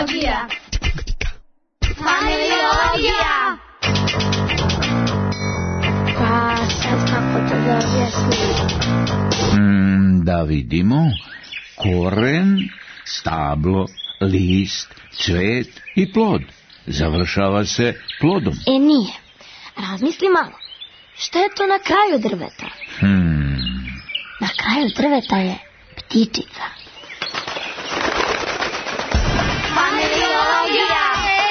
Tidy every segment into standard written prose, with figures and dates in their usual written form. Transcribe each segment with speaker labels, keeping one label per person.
Speaker 1: Familiologija. Familiologija.
Speaker 2: Pa sad kako to da objasnim?
Speaker 3: Da vidimo. Koren, stablo, list, cvet i plod. Završava se plodom.
Speaker 2: Nije. Razmisli malo. Šta je to na kraju drveta? Na kraju drveta je ptičica.
Speaker 1: Familiologija.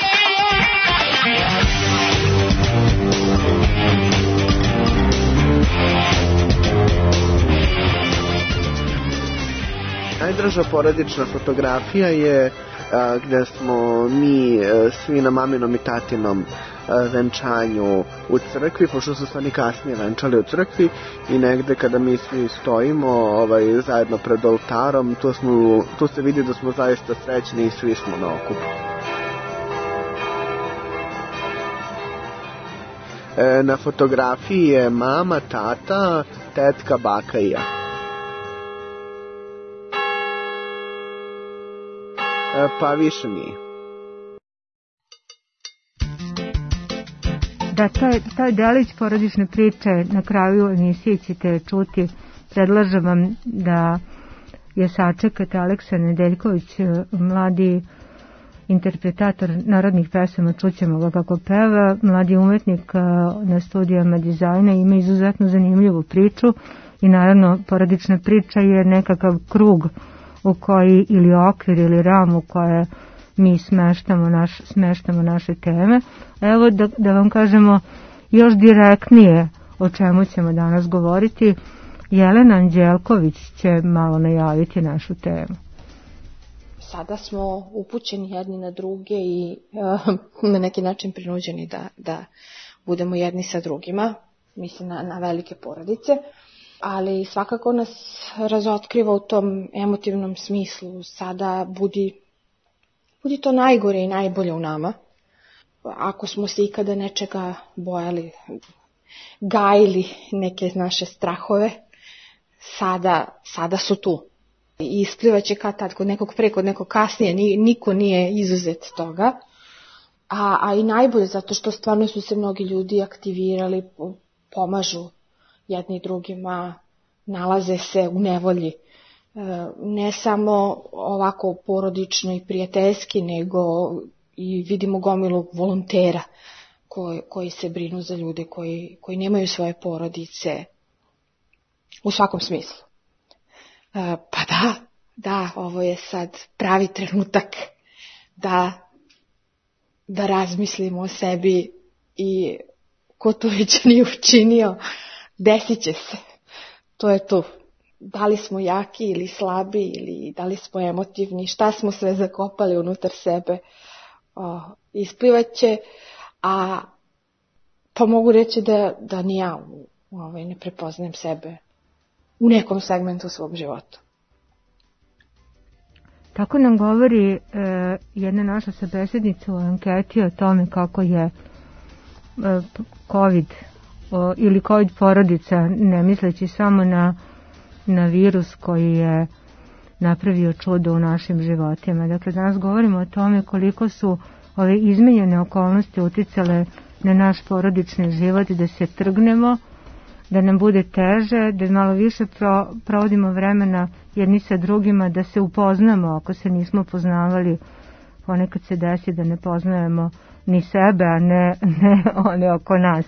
Speaker 4: Najdraža porodična fotografija je gde smo mi svi na maminom i tatinom venčanju u crkvi, pošto su se oni kasnije venčali u crkvi, i negde kada mi svi stojimo zajedno pred oltarom, tu se vidi da smo zaista srećni i svi smo na okupu. Na fotografiji je mama, tata, tetka, baka i ja. Pa više nije.
Speaker 5: Da, taj delić porodične priče na kraju emisije ćete čuti. Predlažem vam da je sačekate. Aleksa Nedeljković, mladi interpretator narodnih pesama, čućemo ga kako peva, mladi umetnik na studijama dizajna, ima izuzetno zanimljivu priču i naravno porodična priča je nekakav krug u koji, ili okvir ili ram u koje mi smeštamo naše teme. Evo da vam kažemo još direktnije o čemu ćemo danas govoriti. Jelena Anđelković će malo najaviti našu temu.
Speaker 6: Sada smo upućeni jedni na druge i na neki način prinuđeni da budemo jedni sa drugima, mislim na velike porodice, ali svakako nas razotkriva u tom emotivnom smislu. Sada budi to najgore i najbolje u nama. Ako smo se ikada nečega bojali, gajili neke naše strahove, sada su tu. I isplivaće kad tad, kod nekog pre, kod nekog kasnije, niko nije izuzet toga. A i najbolje, zato što stvarno su se mnogi ljudi aktivirali, pomažu jedni drugima, nalaze se u nevolji. Ne samo ovako porodično i prijateljski, nego i vidimo gomilu volontera koji se brinu za ljude koji nemaju svoje porodice u svakom smislu. Pa da, ovo je sad pravi trenutak da razmislimo o sebi i ko to već nije učinio, desit će se. To je to. Da li smo jaki ili slabi, ili da li smo emotivni, šta smo sve zakopali unutar sebe, isplivaće, pa mogu reći da ni ja ne prepoznajem sebe u nekom segmentu svog života.
Speaker 5: Tako nam govori jedna naša sabesednica u anketi o tome kako je COVID ili COVID porodica, ne misleći samo na virus koji je napravio čudo u našim životima. Dakle, danas govorimo o tome koliko su ove izmenjene okolnosti uticale na naš porodični život, da se trgnemo, da nam bude teže, da malo više provodimo vremena jedni sa drugima, da se upoznamo ako se nismo poznavali. Ponekad se desi da ne poznajemo ni sebe, a ne one oko nas.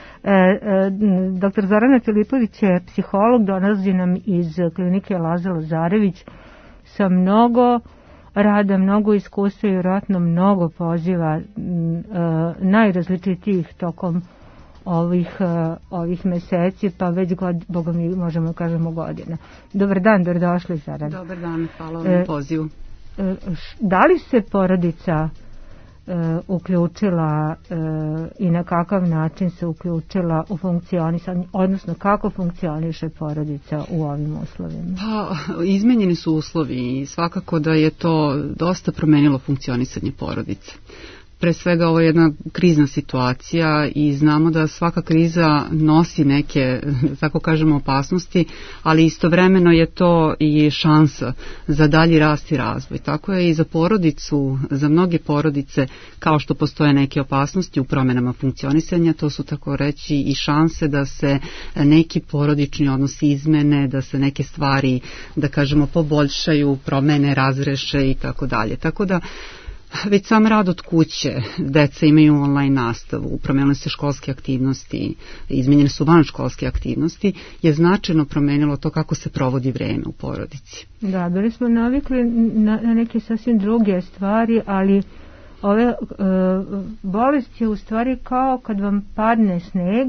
Speaker 5: Dr. Zorana Filipović je psiholog, dolazi nam iz klinike Laza Lazarević sa mnogo rada, mnogo iskustva i vjerojatno mnogo poziva najrazličitijih tokom ovih meseci, pa već Boga mi možemo kažemo godina. Dobar dan, dobrodošli Zorana.
Speaker 7: Dobar dan, hvala vam na pozivu.
Speaker 5: Da li se porodica uključila i na kakav način se uključila u funkcionisanje, odnosno kako funkcioniše porodica u ovim uslovima?
Speaker 7: Pa, izmenjeni su uslovi i svakako da je to dosta promenilo funkcionisanje porodice. pre svega ovo je jedna krizna situacija i znamo da svaka kriza nosi neke, tako kažemo, opasnosti, ali istovremeno je to i šansa za dalji rast i razvoj. Tako je i za porodicu, za mnoge porodice, kao što postoje neke opasnosti u promjenama funkcionisanja, to su tako reći i šanse da se neki porodični odnosi izmene, da se neke stvari, da kažemo, poboljšaju, promene, razreše i tako dalje. Tako da već sam rad od kuće, deca imaju online nastavu, promenile se školske aktivnosti, izmenjene su vanškolske aktivnosti, je značajno promenilo to kako se provodi vreme u porodici.
Speaker 5: Da, bili smo navikli na neke sasvim druge stvari, ali ove bolesti je u stvari kao kad vam padne sneg,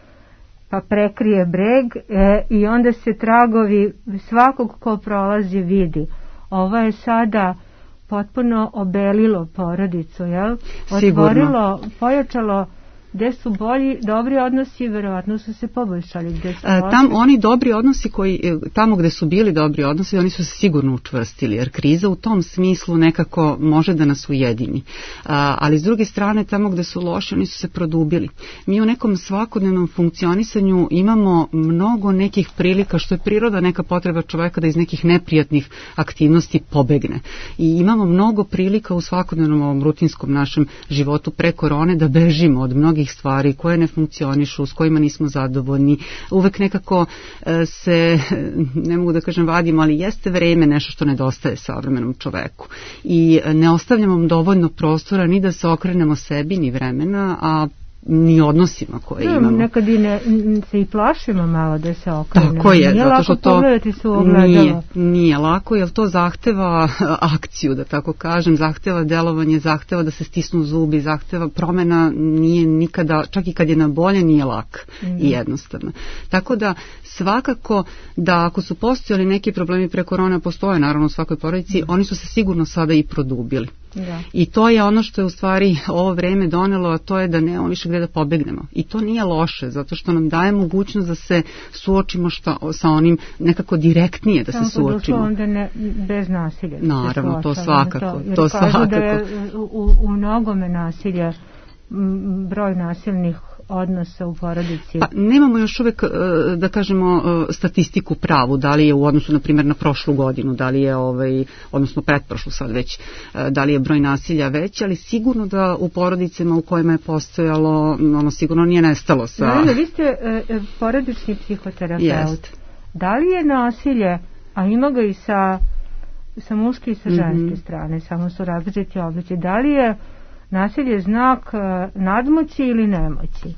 Speaker 5: pa prekrije breg i onda se tragovi svakog ko prolazi vidi. Ovo je sada potpuno obelilo porodicu, jel? Otvorilo, pojačalo gde su bolji, dobri odnosi, verovatno su se poboljšali. Gde su
Speaker 7: oni dobri odnosi tamo gde su bili dobri odnosi, oni su se sigurno učvrstili, jer kriza u tom smislu nekako može da nas ujedini. Ali s druge strane, tamo gde su loši, oni su se produbili. Mi u nekom svakodnevnom funkcionisanju imamo mnogo nekih prilika, što je priroda, neka potreba čoveka da iz nekih neprijatnih aktivnosti pobegne. I imamo mnogo prilika u svakodnevnom ovom rutinskom našem životu pre korone da bežimo od mnogih stvari koje ne funkcionišu, s kojima nismo zadovoljni. Uvek nekako se, ne mogu da kažem vadimo, ali jeste vreme nešto što nedostaje savremenom čoveku. I ne ostavljamo dovoljno prostora ni da se okrenemo sebi, ni vremena, a ni odnosima koje imamo.
Speaker 5: Nekad se i plašimo malo da se okrenemo.
Speaker 7: Tako je,
Speaker 5: nije
Speaker 7: zato što
Speaker 5: lako pogledati se u ogledalo.
Speaker 7: Nije lako, jer to zahteva akciju, da tako kažem, zahteva delovanje, zahteva da se stisnu zubi, zahteva promena, nije nikada, čak i kad je na bolje, nije lak i jednostavno. Tako da svakako da ako su postojali neki problemi pre korona, postoje naravno u svakoj porodici, oni su se sigurno sada i produbili. Da. I to je ono što je u stvari ovo vreme donelo, a to je da nemamo više gde da pobegnemo. I to nije loše, zato što nam daje mogućnost da se suočimo sa onim nekako direktnije da se suočimo.
Speaker 5: Samo onda bez nasilja.
Speaker 7: Naravno, to svakako.
Speaker 5: To svakako. Da je u mnogome nasilja, broj nasilnih odnosa u porodici.
Speaker 7: Pa nemamo još uvek, da kažemo, statistiku pravu, da li je u odnosu, na primjer, na prošlu godinu, da li je, odnosno pretprošlu sad već, da li je broj nasilja veći, ali sigurno da u porodicama u kojima je postojalo, ono sigurno nije nestalo sa...
Speaker 5: No, vi ste porodični psihoterapeut.
Speaker 7: Jest.
Speaker 5: Da li je nasilje, a ima ga i sa muške i sa ženske strane, samo su različiti oblici, da li je nasilje znak nadmoći ili nemoći?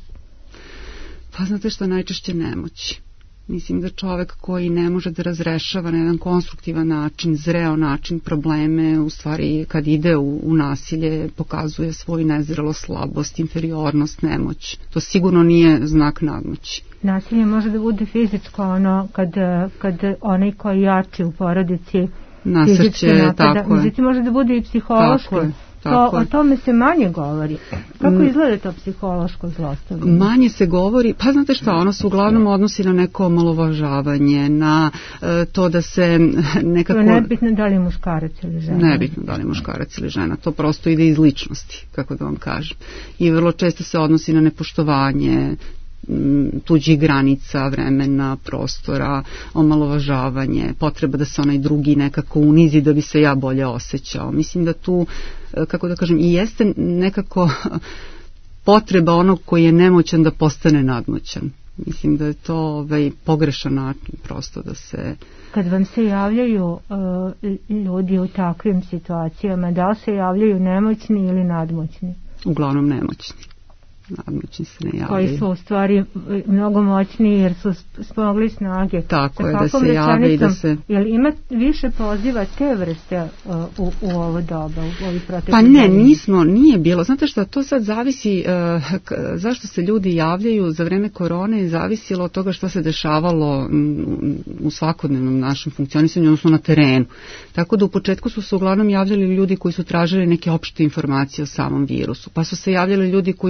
Speaker 7: Pa znate što, najčešće nemoći. Mislim da čovek koji ne može da razrešava na jedan konstruktivan način, zreo način probleme, u stvari kad ide u nasilje pokazuje svoju nezrelost, slabost, inferiornost, nemoć. To sigurno nije znak nadmoći.
Speaker 5: Nasilje može da bude fizičko, ono kad onaj koji jači u porodici
Speaker 7: nasrće, tako je.
Speaker 5: Međutim, može da bude i psihološko. O tome se manje govori. Kako izgleda to psihološko zlostavljanje?
Speaker 7: Manje se govori, pa znate šta, ono se uglavnom odnosi na neko omalovažavanje, na to da se nekako...
Speaker 5: To je nebitno da li je muškarac ili žena.
Speaker 7: Nebitno da li je muškarac ili žena, to prosto ide iz ličnosti, kako da vam kažem. I vrlo često se odnosi na nepoštovanje tuđih granica, vremena, prostora, omalovažavanje, potreba da se onaj drugi nekako unizi da bi se ja bolje osjećao. Mislim da tu, kako da kažem, i jeste nekako potreba onog koji je nemoćan da postane nadmoćan. Mislim da je to pogrešan način prosto da se...
Speaker 5: Kad vam se javljaju ljudi u takvim situacijama, da li se javljaju nemoćni ili nadmoćni?
Speaker 7: Uglavnom nemoćni. Nadmoćni se ne javljaju.
Speaker 5: Koji su u stvari mnogo moćniji jer su smogli snage.
Speaker 7: Tako je, da se jave i da se...
Speaker 5: Jel ima više poziva te vrste u ovo doba, u ovih proteklih?
Speaker 7: Pa ne, nije bilo. Znate što, to sad zavisi zašto se ljudi javljaju za vreme korone, zavisilo od toga što se dešavalo u svakodnevnom našem funkcionisanju, odnosno na terenu. Tako da u početku su se uglavnom javljali ljudi koji su tražili neke opšte informacije o samom virusu, pa su se javljali ljudi koji su imali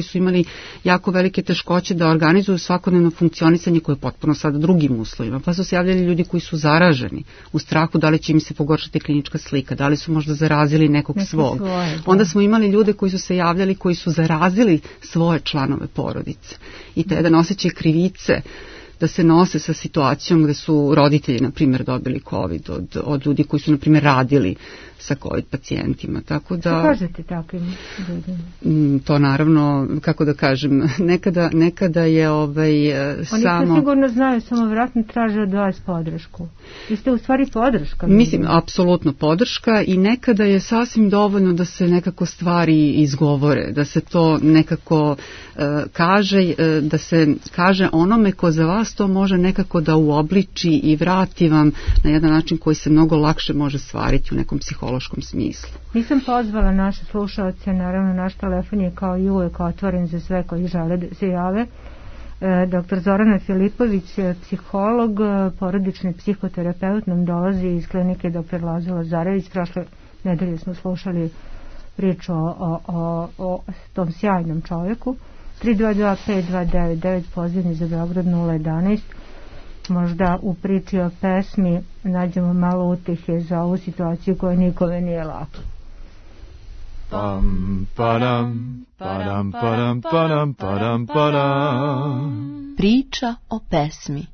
Speaker 7: imali jako velike teškoće da organizuju svakodnevno funkcionisanje koje je potpuno sada drugim uslovima. Pa su se javljali ljudi koji su zaraženi u strahu da li će im se pogoršati klinička slika, da li su možda zarazili nekog svog. Onda smo imali ljude koji su se javljali, koji su zarazili svoje članove porodice. I taj jedan osjećaj krivice da se nose sa situacijom gde su roditelji, na primjer, dobili COVID od ljudi koji su, na primjer, radili sa COVID pacijentima. Tako da,
Speaker 5: što kažete takvim ljudima?
Speaker 7: To naravno, kako da kažem, nekada je samo...
Speaker 5: Oni to sigurno znaju, samo vjerojatno traže od vas podršku. Vi ste u stvari podrška.
Speaker 7: Mislim, apsolutno podrška i nekada je sasvim dovoljno da se nekako stvari izgovore, da se to nekako kaže, da se kaže onome ko za vas to može nekako da uobliči i vrati vam na jedan način koji se mnogo lakše može stvariti u nekom psihološkom smislu.
Speaker 5: Nisam pozvala naše slušalce, naravno naš telefon je kao i uvek otvoren za sve koji žele da se jave. Dr. Zorana Filipović, psiholog, porodični psihoterapeut, nam dolazi iz klinike dr. Lazo Lazarević. Prošle nedelje smo slušali priču o tom sjajnom čovjeku. 322-5299, pozivni za Beograd 011. Možda u priči o pesmi nađemo malo utehe za ovu situaciju koja nikome nije lako.
Speaker 1: Pam, padam, padam, padam, padam, padam, padam.
Speaker 8: Priča o pesmi.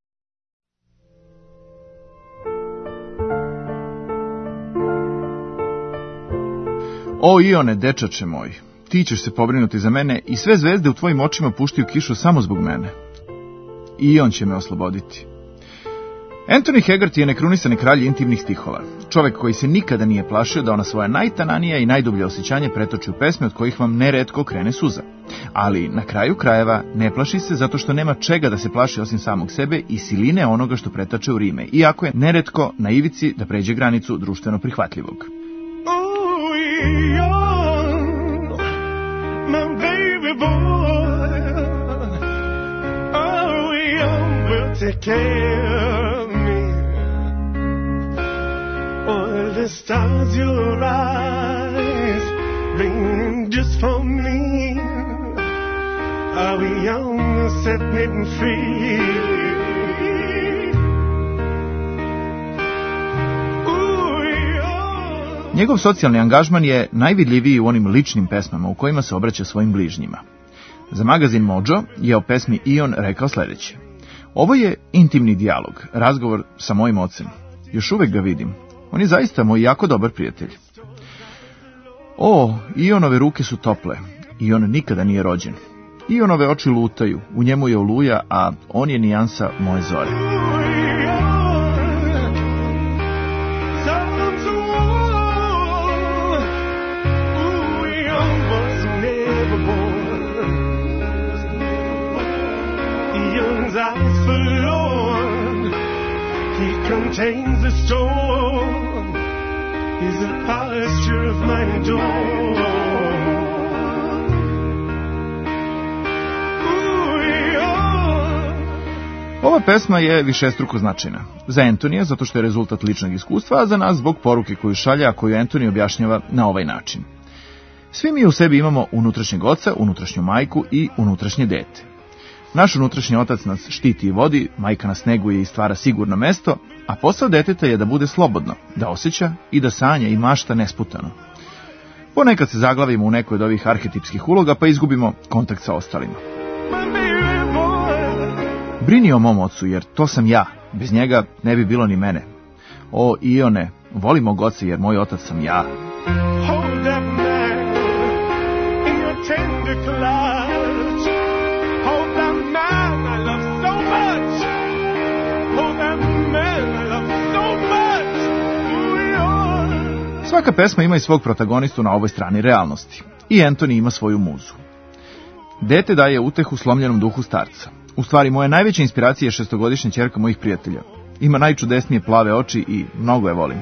Speaker 1: O Ione, dečače moj, ti ćeš se pobrinuti za mene i sve zvezde u tvojim očima puštaju kišu samo zbog mene. I on će me osloboditi. Anthony Haggart je nekrunisani kralj intimnih stihova. Čovek koji se nikada nije plašio da ona svoja najtananija i najdublje osjećanje pretoči u pesme od kojih vam neretko krene suza. Ali na kraju krajeva ne plaši se zato što nema čega da se plaši osim samog sebe i siline onoga što pretače u rime, iako je neretko na ivici da pređe granicu društveno prihvatljivog.
Speaker 9: Take care of me. Oh, the stars your eyes bring just for me. Are we young, setting free?
Speaker 1: Njegov socijalni angažman je najvidljiviji u onim ličnim pesmama u kojima se obraća svojim bližnjima. Za magazin Mojo je o pesmi Ion rekao sljedeće. Ovo je intimni dijalog, razgovor sa mojim ocem. Još uvek ga vidim. On je zaista moj jako dobar prijatelj. O, Ionove ruke su tople. Ion nikada nije rođen. Ionove oči lutaju, u njemu je oluja, a on je nijansa moje zore.
Speaker 9: Contains the storm. He's the posture of my door.
Speaker 1: Ova pesma je višestruko značajna. Za Antonija zato što je rezultat ličnog iskustva, a za nas zbog poruke koju šalja, a koju Antoni objašnjava na ovaj način. Svi mi u sebi imamo unutrašnjeg oca, unutrašnju majku i unutrašnje dete. Naš unutrašnji otac nas štiti i vodi, majka nas neguje i stvara sigurno mesto, a posao deteta je da bude slobodno, da osjeća i da sanja i mašta nesputano. Ponekad se zaglavimo u nekoj od ovih arhetipskih uloga pa izgubimo kontakt sa ostalima. Brini o mom ocu, jer to sam ja, bez njega ne bi bilo ni mene. O Ione, volim mog oca jer moj otac sam ja.
Speaker 9: Hold that man in your tender clutch. Hold that man I love so much. Hold that man I love so much.
Speaker 1: Svaka pesma ima i svog protagonistu na ovoj strani realnosti. I Anthony ima svoju muzu. Dete daje utehu slomljenom duhu starca. U stvari, moja najveća inspiracija je 6-godišnja ćerka mojih prijatelja. Ima najčudesnije plave oči i mnogo je volim.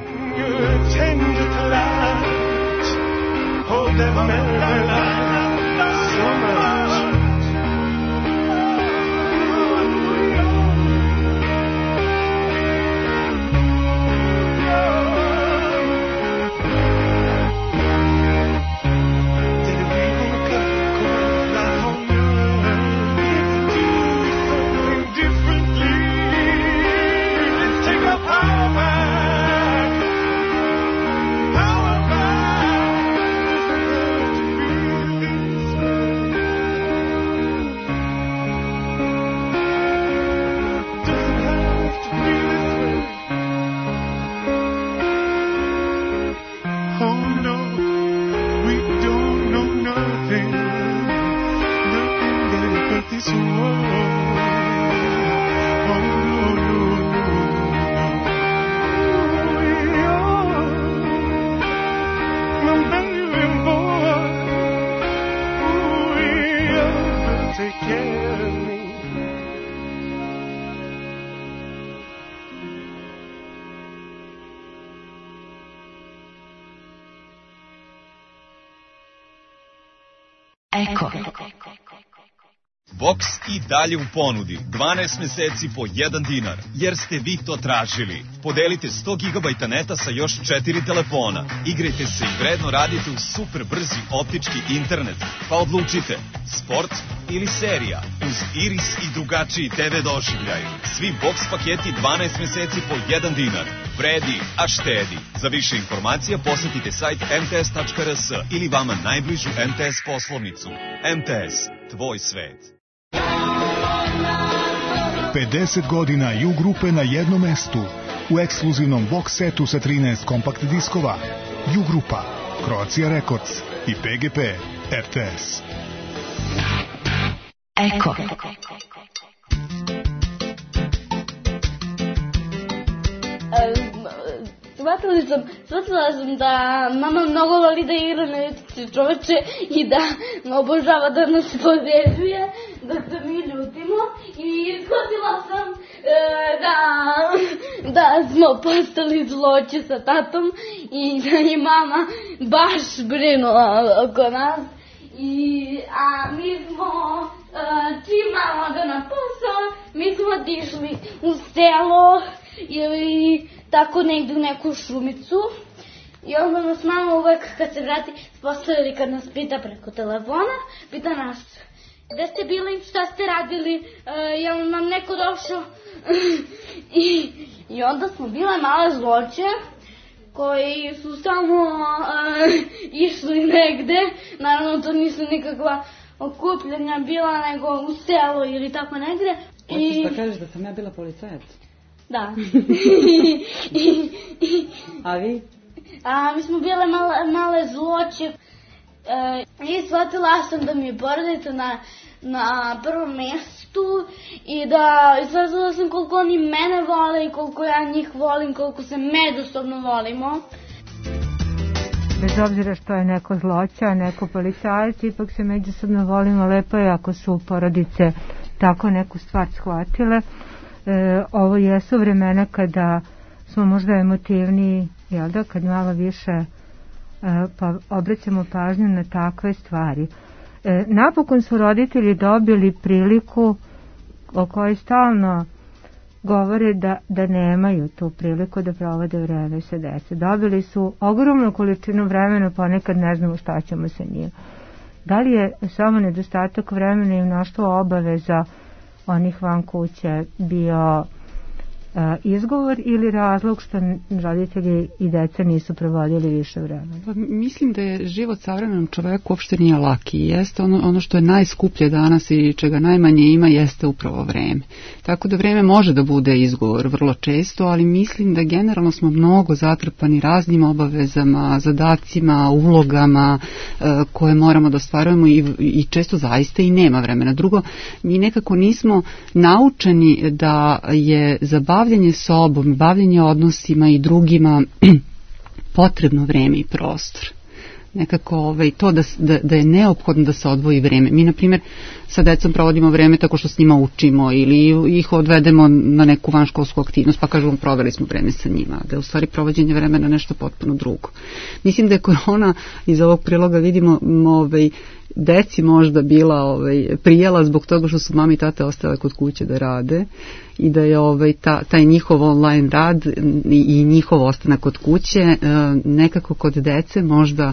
Speaker 10: Eko.
Speaker 11: Boks i dalje u ponudi, 12 meseci po 1 dinar, jer ste vi to tražili. Podelite 100 GB neta sa još 4 telefona. Igrajte se i vredno radite u super brzi optički internet. Pa odlučite, sport ili serija, uz Iris i drugačiji TV doživljaj. Svi boks paketi 12 meseci po 1 dinar. Vredi, a štedi. Za više informacija posetite sajt mts.rs ili vama najbližu MTS poslovnicu. MTS, tvoj svet.
Speaker 12: 50 godina U grupe na jednom mestu u ekskluzivnom box setu sa 13 kompakt diskova. U grupa, Croatia Records i PGP RTS.
Speaker 10: Eko.
Speaker 2: Shvatila sam da mama mnogo voli da igra na litici čoveče i da obožava da nas povezuje, da se mi ljutimo i shvatila sam da smo postali zloće sa tatom i da je mama baš brinula oko nas. A mi smo, čim mama ode na posao, mi smo otišli u selo ili tako negdje u neku šumicu i onda nas mama uvek kad se vrati postavili kad nas pita preko telefona, pita nas gde ste bili, šta ste radili, je li nam neko došao i onda smo bile male zloće koji su samo išli negde, naravno to nisu nikakva okupljanja bila nego u selo ili tako negde.
Speaker 7: Hoćeš da kažeš da sam ja bila policajac?
Speaker 2: Da.
Speaker 7: A vi?
Speaker 2: Mi smo bile male zloće i shvatila sam da mi je porodica na prvom mjestu i da shvatila sam koliko oni mene vole i koliko ja njih volim, koliko se međusobno volimo.
Speaker 5: Bez obzira što je neko zloća, neko policajac, ipak se međusobno volimo. Lepo je ako su porodice tako neku stvar shvatile. Ovo jesu vremena kada smo možda emotivniji, jel da, kad malo više pa obraćamo pažnju na takve stvari. Napokon su roditelji dobili priliku o kojoj stalno govore da nemaju tu priliku da provode vreme sa dece. Dobili su ogromnu količinu vremena, ponekad ne znamo šta ćemo sa njim. Da li je samo nedostatak vremena i mnoštvo obaveza onih van kuće bio izgovor ili razlog što roditelji i deca nisu provodili više vremena?
Speaker 7: Pa, mislim da je život savremenom čoveku uopšte nije laki. Jeste ono što je najskuplje danas i čega najmanje ima jeste upravo vreme. Tako da vreme može da bude izgovor vrlo često, ali mislim da generalno smo mnogo zatrpani raznim obavezama, zadacima, ulogama koje moramo da ostvarujemo i često zaista i nema vremena. Drugo, mi nekako nismo naučeni da je zabavljanje sobom, bavljenje odnosima i drugima potrebno vreme i prostor. Nekako to da je neophodno da se odvoji vreme. Mi, na primjer, sa decom provodimo vreme tako što s njima učimo ili ih odvedemo na neku vanškolsku aktivnost, pa kažemo proveli smo vreme sa njima, da je u stvari provođenje vremena nešto potpuno drugo. Mislim da je korona, iz ovog priloga vidimo, deci možda bila prijela zbog toga što su mami i tate ostale kod kuće da rade i da je taj njihov online rad i njihov ostanak kod kuće nekako kod dece možda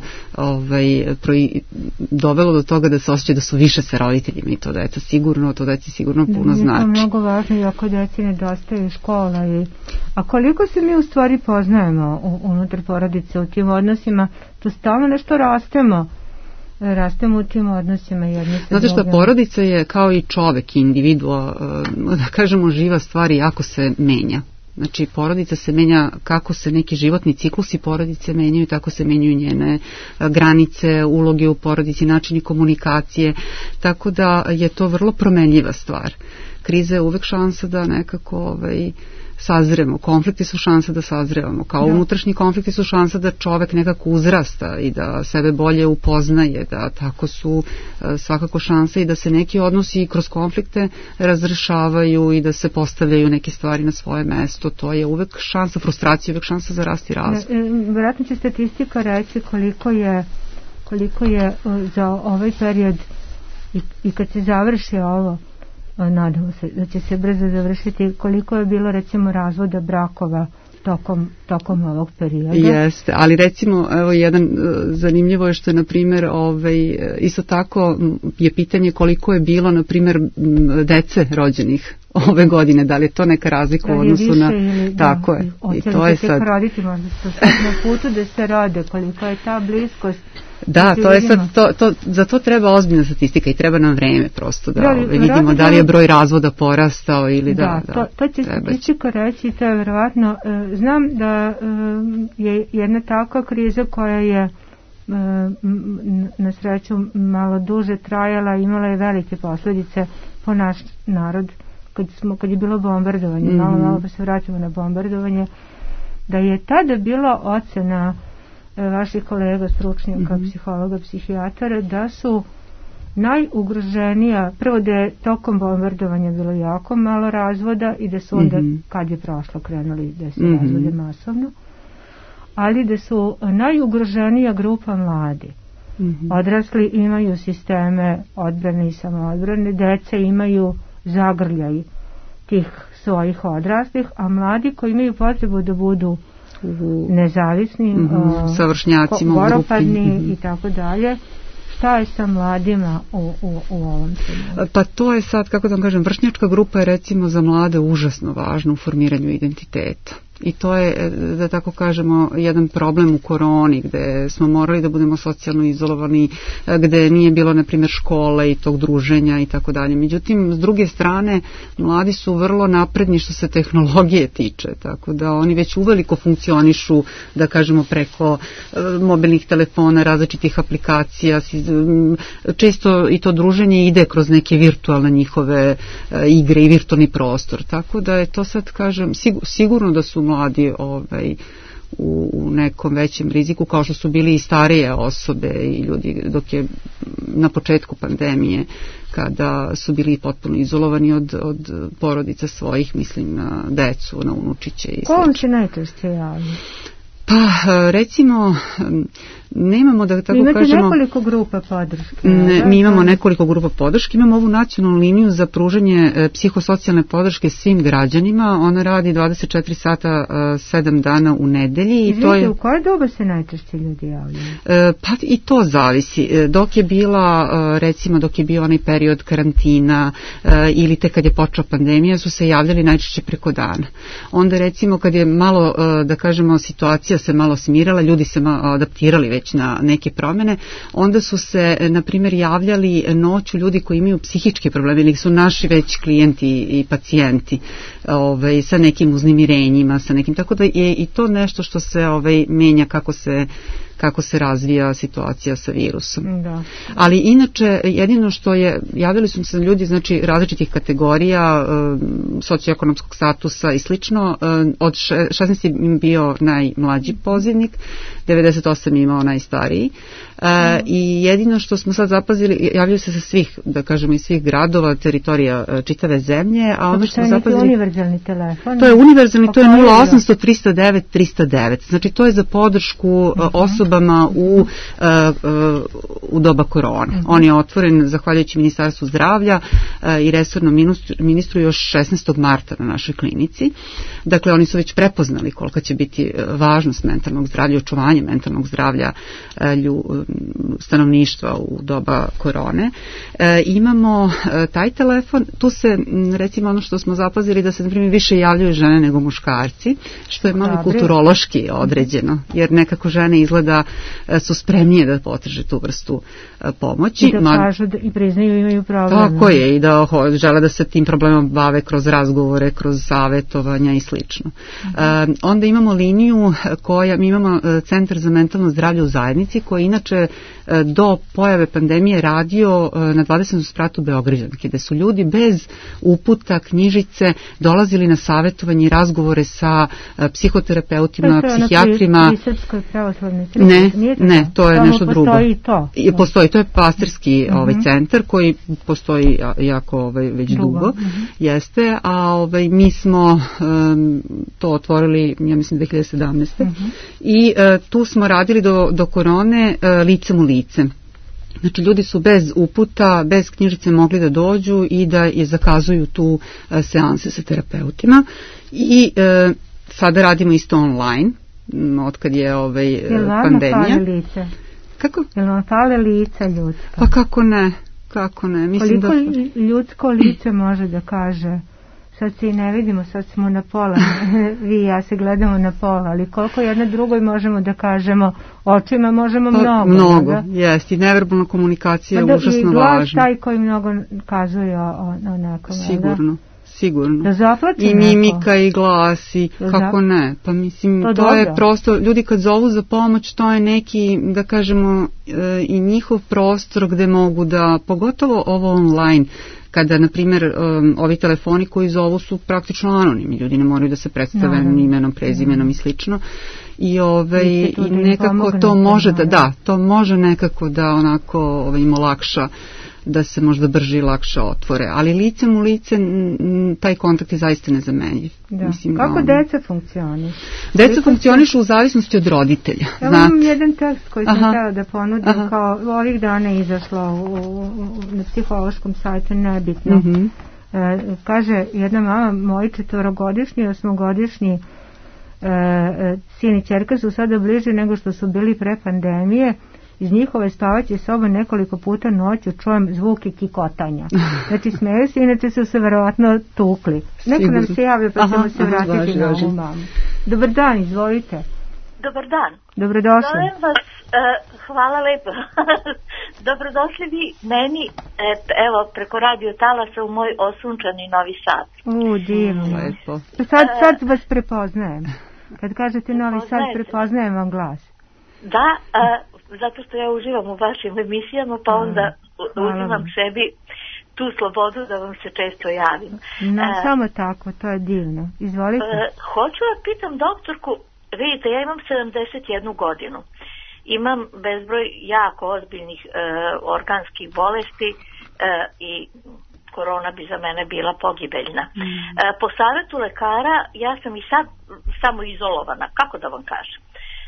Speaker 7: dovelo do toga da se osjeća da su više sa roditeljima i to deci sigurno puno znači.
Speaker 5: To je mnogo važno i ako deci nedostaju škola. A koliko se mi u stvari poznajemo unutar porodice u tim odnosima, to stalno nešto rastemo u tim odnosima jedni sa drugim.
Speaker 7: Zato što porodica je kao i čovek, individua, da kažemo živa stvar i ako se menja. Znači porodica se menja kako se neki životni ciklusi porodice menjaju, tako se menjaju njene granice, uloge u porodici, načini komunikacije, tako da je to vrlo promenljiva stvar. Kriza je uvek šansa da nekako sazremo. Konflikti su šansa da sazrevamo. Kao unutrašnji konflikti su šansa da čovek nekako uzrasta i da sebe bolje upoznaje, da tako su svakako šanse i da se neki odnosi kroz konflikte razrešavaju i da se postavljaju neke stvari na svoje mesto. To je uvek šansa, frustracija je uvek šansa za rast i razvoj.
Speaker 5: Vjerojatno će statistika reći koliko je za ovaj period I kad se završi ovo, nadamo se da će se brzo završiti, koliko je bilo recimo razvoda brakova tokom ovog perioda.
Speaker 7: Jeste, ali recimo evo jedan zanimljivo je što je na primjer isto tako je pitanje koliko je bilo na primjer dece rođenih ove godine, da li je to neka razlika u odnosu na tako je. I to je sad
Speaker 5: roditi, možda su sad na putu da se rode, koliko je ta bliskost.
Speaker 7: Da, to je sad za to treba ozbiljna statistika i treba nam vreme prosto da vidimo da li je broj razvoda porastao ili da.
Speaker 5: To će statistika reći, to je verovatno. Znam da je jedna takva kriza koja je na sreću malo duže trajala, imala je velike posljedice po naš narod kad je bilo bombardovanje, malo pa se vraćamo na bombardovanje, da je tada bilo ocena vaših kolega stručnjaka, psihologa, psihijatara, da su najugroženija, prvo da je tokom bombardovanja bilo jako malo razvoda i da su onda, kad je prošlo, krenuli da se razvode masovno, ali da su najugroženija grupa mladi. Odrasli imaju sisteme odbrane i samoodbrane, deca imaju zagrljaj tih svojih odraslih, a mladi koji imaju potrebu da budu nezavisni,
Speaker 7: savršnjacima,
Speaker 5: boropadni i tako dalje. Šta je sa mladima u ovom trenutku?
Speaker 7: Pa to je sad, kako da vam kažem, vršnjačka grupa je recimo za mlade užasno važna u formiranju identiteta. I to je, da tako kažemo, jedan problem u koroni gde smo morali da budemo socijalno izolovani, gde nije bilo, na primjer, škole i tog druženja i tako dalje. Međutim, s druge strane, mladi su vrlo napredni što se tehnologije tiče, tako da oni već uveliko funkcionišu, da kažemo, preko mobilnih telefona, različitih aplikacija. Često i to druženje ide kroz neke virtualne njihove igre i virtualni prostor. Tako da je to sad, kažem, sigurno da su mladi u nekom većem riziku, kao što su bili i starije osobe i ljudi dok je na početku pandemije, kada su bili potpuno izolovani od porodica svojih, mislim na decu, na unučiće i
Speaker 5: ko vam će najčešće javiti?
Speaker 7: Pa, recimo, nemamo, da tako
Speaker 5: imate
Speaker 7: kažemo...
Speaker 5: Imate nekoliko grupa podrške?
Speaker 7: Mi imamo nekoliko grupa podrške. Imamo ovu nacionalnu liniju za pružanje psihosocijalne podrške svim građanima. Ona radi 24 sata 7 dana u nedelji.
Speaker 5: Izvijete, u koje doba se najčešće ljudi javljaju?
Speaker 7: Pa i to zavisi. Dok je bila, recimo, dok je bio onaj period karantina ili tek kad je počela pandemija, su se javljali najčešće preko dana. Onda, recimo, kad je malo, da kažemo, situacija se malo smirala, ljudi se adaptirali već na neke promjene, onda su se, na primjer, javljali noću ljudi koji imaju psihičke probleme ili su naši već klijenti i pacijenti sa nekim uznemirenjima, sa nekim, tako da je i to nešto što se menja kako se razvija situacija sa virusom.
Speaker 5: Da.
Speaker 7: Ali inače, jedino što je, javili su se ljudi, znači, različitih kategorija, socioekonomskog statusa i slično. Od 16 je bio najmlađi pozivnik, 98 je imao najstariji. I jedino što smo sad zapazili, javljaju se sa svih, da kažemo, iz svih gradova, teritorija čitave zemlje, a ono što smo zapazili...
Speaker 5: univerzalni telefon?
Speaker 7: To je univerzalni, to je 0800 309 309. Znači, to je za podršku osobama u doba korone. On je otvoren zahvaljujući Ministarstvu zdravlja i resornom ministru još 16. marta na našoj klinici. Dakle, oni su već prepoznali kolika će biti važnost mentalnog zdravlja, očuvanje mentalnog zdravlja stanovništva u doba korone. Imamo taj telefon, tu se, recimo, ono što smo zapazili da se, na primjer, više javljaju žene nego muškarci, što je malo kulturološki određeno, jer nekako žene izgleda su spremnije da potraže tu vrstu pomoći.
Speaker 5: I da kažu i priznaju imaju problem.
Speaker 7: Tako je, i da žele da se tim problemom bave kroz razgovore, kroz savjetovanja i slično. Onda imamo liniju mi imamo Centar za mentalno zdravlje u zajednici, koji inače do pojave pandemije radio na 20. spratu Beograđanke, gde su ljudi bez uputa, knjižice dolazili na savjetovanje i razgovore sa psihoterapeutima, psihijatrima. Ne, to je nešto drugo. Postoji, to je pastirski centar koji postoji jako već dugo, jeste, a mi smo to otvorili, ja mislim, 2017. I tu smo radili do korone licem u lice. Znači, ljudi su bez uputa, bez knjižice mogli da dođu i da je zakazuju tu seanse sa terapeutima. I sada radimo isto online, otkad je pandemija.
Speaker 5: Jel vam fale lice?
Speaker 7: Kako?
Speaker 5: Jel vam fale lica ljudska?
Speaker 7: Pa kako ne? Kako ne? Mislim
Speaker 5: koliko ljudsko lice može da kaže? Sad se i ne vidimo, sad smo na pola. Vi i ja se gledamo na pola, ali koliko jedna drugoj možemo da kažemo očima, možemo mnogo.
Speaker 7: Mnogo, jest. I neverbalna komunikacija je užasno važna.
Speaker 5: I glas taj koji mnogo kazuje o nekom.
Speaker 7: Sigurno. Sigurno.
Speaker 5: Da zaplače
Speaker 7: i mimika i glas i kako ne. Pa mislim, to je prosto, ljudi kad zovu za pomoć, to je neki, da kažemo, i njihov prostor gde mogu da, pogotovo ovo online, kada, na primjer, ovi telefoni koji zovu su praktično anonimni, ljudi ne moraju da se predstave imenom, prezimenom i slično. I nekako to može to može nekako da onako im olakša, da se možda brže i lakše otvore, ali licem u lice taj kontakt je zaista nezamenjiv.
Speaker 5: Mislim, kako deca funkcionišu?
Speaker 7: Deca funkcionišu u zavisnosti od roditelja.
Speaker 5: Ja imam jedan tekst koji sam htjela da ponudim, kao ovih dana izašlo na psihološkom sajtu, nebitno. Kaže jedna mama, moji 4-godišnji, 8-godišnji sin i ćerka su sada bliže nego što su bili pre pandemije. Iz njihove spavaće sobe nekoliko puta noću čujem zvuke kikotanja. Znači smeju se, inače su se verovatno tukli. Neko nam se javio pa ćemo se vratiti na ovu mamu. Dobar dan, izvolite.
Speaker 10: Dobar dan.
Speaker 5: Dobrodošli.
Speaker 10: Zovem vas, hvala lepo. Dobrodošli vi meni, evo, preko radio talasa u moj osunčani Novi Sad.
Speaker 5: Divno.
Speaker 7: Lepo.
Speaker 5: Sad vas prepoznajem. Kad kažete Novi Sad, prepoznajem vam glas.
Speaker 10: Da, zato što ja uživam u vašim emisijama, pa onda uzimam sebi tu slobodu da vam se često javim.
Speaker 5: Samo tako, to je divno. Izvolite.
Speaker 10: Hoću da pitam doktorku, vidite, ja imam 71 godinu. Imam bezbroj jako ozbiljnih organskih bolesti i korona bi za mene bila pogibeljna. Po savjetu lekara ja sam i sad samo izolovana, kako da vam kažem.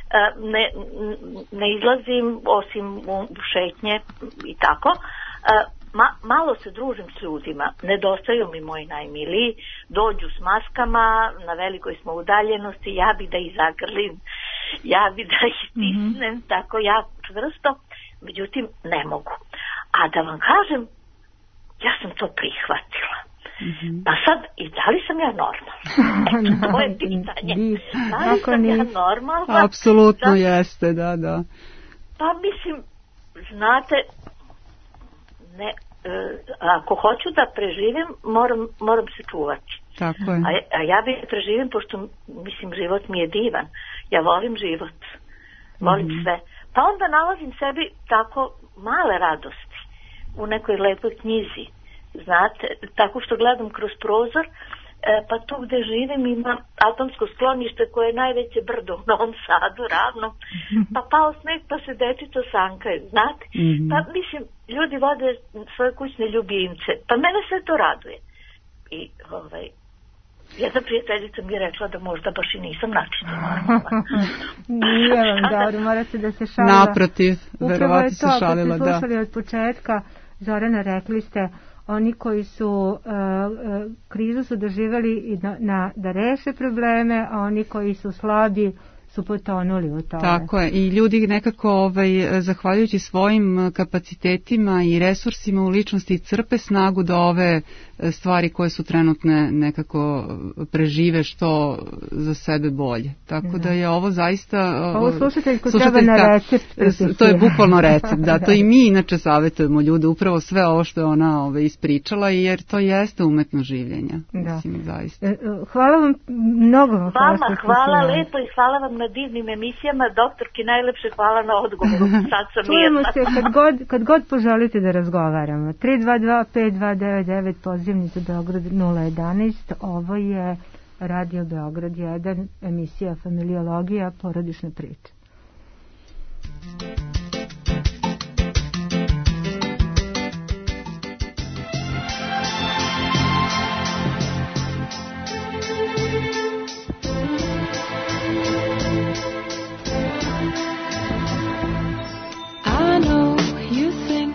Speaker 10: Ne izlazim osim u šetnje i tako. Malo se družim s ljudima, nedostaju mi moji najmiliji, dođu s maskama, na velikoj smo udaljenosti, ja bi da ih zagrlim, ja bi da ih stisnem tako jako čvrsto, međutim ne mogu. A da vam kažem, ja sam to prihvatila. Pa sad, i da li sam ja normalna? Eto, to je pitanje. Da li sam ja normalna?
Speaker 7: Apsolutno jeste, da.
Speaker 10: Pa mislim, znate, ako hoću da preživim, moram se čuvati.
Speaker 7: Tako je.
Speaker 10: A ja bih preživim, pošto, mislim, život mi je divan. Ja volim život. Volim sve. Pa onda nalazim sebi tako male radosti u nekoj lepoj knjizi. Znate, tako što gledam kroz prozor, pa tu gde živim ima atomsko sklonište koje je najveće brdo u Novom Sadu, ravno, pa pao sneg pa se dečica sankaju, znate. Pa mislim, ljudi vode svoje kućne ljubimce, pa mene sve to raduje. I jedna prijateljica mi je rekla da možda baš i nisam načinjena.
Speaker 5: Nije vam dobro, morate da se šalila.
Speaker 7: Naprotiv, verovatno se šalila, da.
Speaker 5: Upravo je to, kad ste slušali od početka, Zorana, rekli ste, oni koji su krizu su doživjeli da reše probleme, a oni koji su slabi su potonuli u tome.
Speaker 7: Tako je, i ljudi nekako zahvaljujući svojim kapacitetima i resursima u ličnosti crpe snagu da ove stvari koje su trenutne nekako prežive što za sebe bolje. Tako da je ovo zaista...
Speaker 5: Ovo slušateljko treba na recept.
Speaker 7: To je bukvalno recept, da. To i mi inače savjetujemo ljude, upravo sve ovo što je ona ispričala, jer to jeste umetno življenja. Mislim, zaista.
Speaker 5: Hvala vam mnogo.
Speaker 10: Vama hvala lepo i hvala vam na divnim emisijama. Doktorki, najlepše hvala na odgovoru. Sad sam mirna.
Speaker 5: Čujemo se kad god poželite da razgovaramo. 322-5299, pozivnica Beograd 011. Ovo je Radio Beograd 1, emisija Familiologija, porodične priče.
Speaker 13: I know you think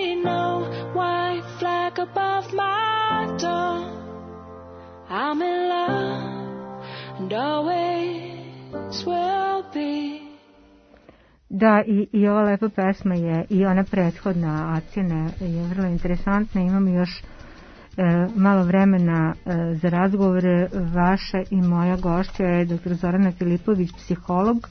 Speaker 13: see no white flag above my door. I'm in love and always will be.
Speaker 5: Da, i ova lepa pesma je, i ona prethodna Acina je vrlo interesantna. Imamo još malo vremena za razgovore. Vaša i moja gošća je dr. Zorana Filipović, psiholog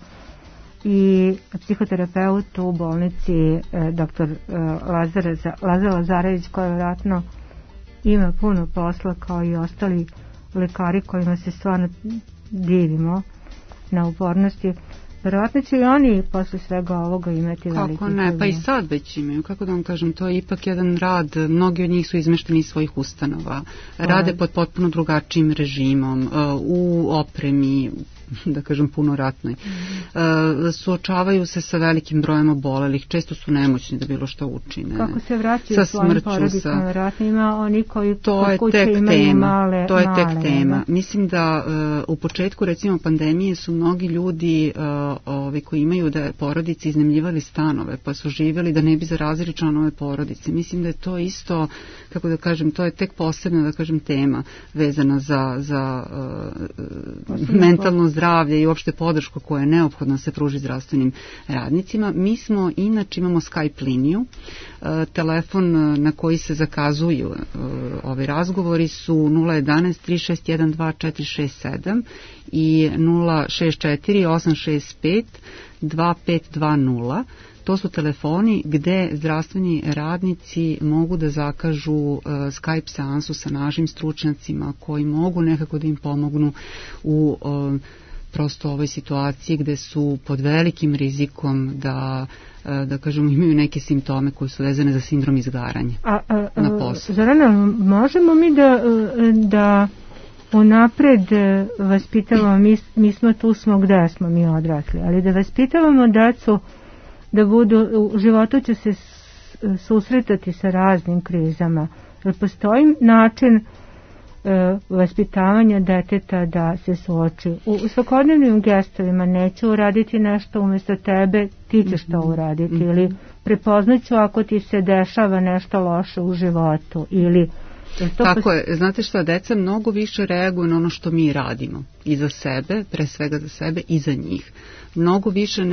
Speaker 5: i psihoterapeut u bolnici dr. Lazar Lazarević, koja vjerojatno ima puno posla kao i ostali lekari kojima se stvarno divimo na upornosti. Vjerojatno će i oni posle svega ovoga imati veliki
Speaker 7: Kako ne, pa i sad već imaju, kako da vam kažem, to je ipak jedan rad, mnogi od njih su izmešteni iz svojih ustanova, rade pod potpuno drugačijim režimom, u opremi, da kažem puno ratnoj, suočavaju se sa velikim brojem obolelih, često su nemoćni da bilo što učine.
Speaker 5: Kako se vraćaju svojim porodicama, vjerojatno ima oni koji kod kuće imaju male.
Speaker 7: To je tek tema. Mislim da u početku recimo pandemije su mnogi ljudi koji imaju da porodice iznajmljivali stanove, pa su živjeli da ne bi zarazili članove porodice. Mislim da je to isto, kako da kažem, to je tek posebna, da kažem, tema vezana za mentalno zdravlje i uopšte podršku koja je neophodna se pruži zdravstvenim radnicima. Mi smo, inače imamo Skype liniju, telefon na koji se zakazuju ovi razgovori su 011 361 2467 i 064 865 2520. To su telefoni gde zdravstveni radnici mogu da zakažu Skype seansu sa našim stručnjacima koji mogu nekako da im pomognu u prosto ovoj situaciji gde su pod velikim rizikom da kažemo imaju neke simptome koji su vezane za sindrom izgaranja na poslu.
Speaker 5: Zorana, možemo mi da unapred vaspitavamo, mi smo tu smo gde smo mi odrasli, ali da vaspitavamo decu da budu, u životu će se susretati sa raznim krizama. Jer postoji način vaspitavanja deteta da se suoči. U svakodnevnim gestovima neću uraditi nešto umjesto tebe, ti ćeš to uraditi, ili prepoznaću ako ti se dešava nešto loše u životu, ili
Speaker 7: tako je, znate šta, deca mnogo više reaguju na ono što mi radimo i za sebe, pre svega za sebe i za njih. Mnogo više